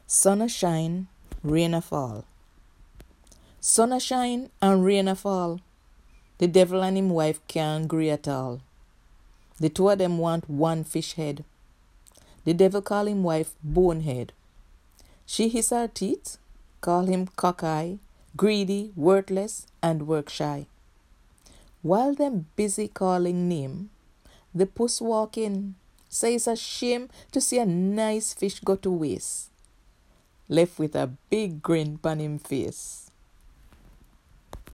Sun a shine, rain a fall. Sun a shine and rain a fall. The devil and him wife can't agree at all. The two of them want one fish head. The devil call him wife bonehead. She hiss her teeth, call him cockeye, greedy, worthless, and work shy. While them busy calling name, the puss walk in, say it's a shame to see a nice fish go to waste, left with a big grin pon him face.